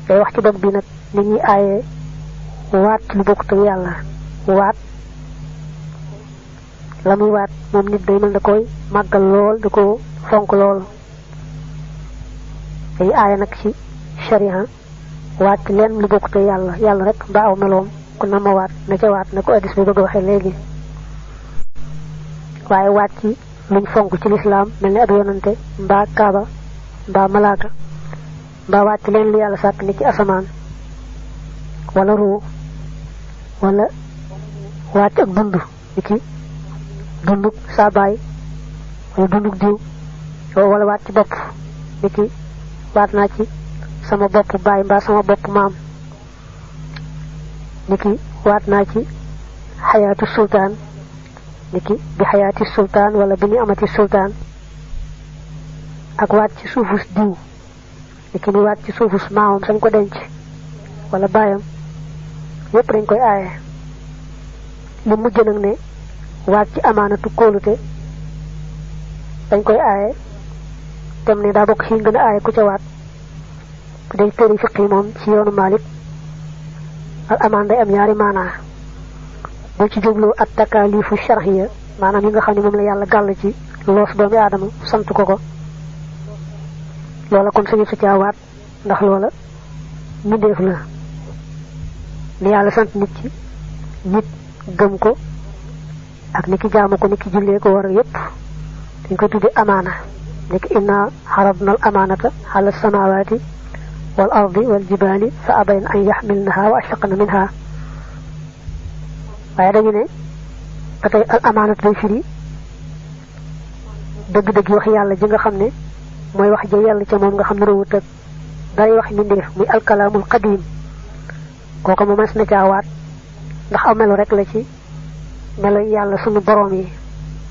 day wax ci dog bi nag ni ñuy aaye waat lu bokk te yàlla waat la muy waat moom nit day mel da koy màggal lool da ko fonk lool day aaye nag ci sharia waat ci leen lu bokk te yàlla yàlla rek mbaa aw meloom ku na ma waat na ca waat na ko addis bi bëgg waxee léegi waaye waat ci luñ fonk ci lislaam mel ni ab yonante mbaa kaaba mbaa malaaka mbaa waat ci leen lu yàlla sàkk ni ci asamaan wala ruu wala waat ci ak dund ni ki dunduk saa baay wala dunduk diw wala waat ci bopp ni ki waat naa ci sama bopp baay mbaa sama bopp maam ni ki waat naa ci xayaatu sultaan ni ki bi xayaati sultaan wala bi ni amati sultaan ak waat ci suufus diw ni ki ni waat ci suufus maamam sañ ko denc wala baayam yépp dañ koy aaye li mujj nag ne waat ci amaanatu kóolute dañ koy aaye tem ne daa bokk ci gën a aaye ku ca waat day tëri fiqi moom ci yoonu Maalik al amaan day am ñaari maanaa boo ci jublu at takalifu shar'iyya maanaam yi nga xam ne moom la yàlla gàll ci loos doomi aadama sant ko ko loola kon sañu su caa waat ndax loola mbindeef la li yàlla sant nit ci nit gëm ko ak ni ki jaamu ko ni ki jullee ko war yépp dañ ko tuddi amaana ni ki inna xaradna al amaanata ala samawati wal ardi wal jibali fa abayna an yaxmilnaha wa ashfaqna minha waaye dañu ne ba tey al amaanatu day firi dëgg-dëgg wax yàlla ji nga xam ne mooy wax ja yàlla ca moom nga xam ne réewut ak day wax mbindeef muy alkalaamul qadim kooku mu mas na caa waat ndax aw melo rek la ci melo yàlla sunu borom yi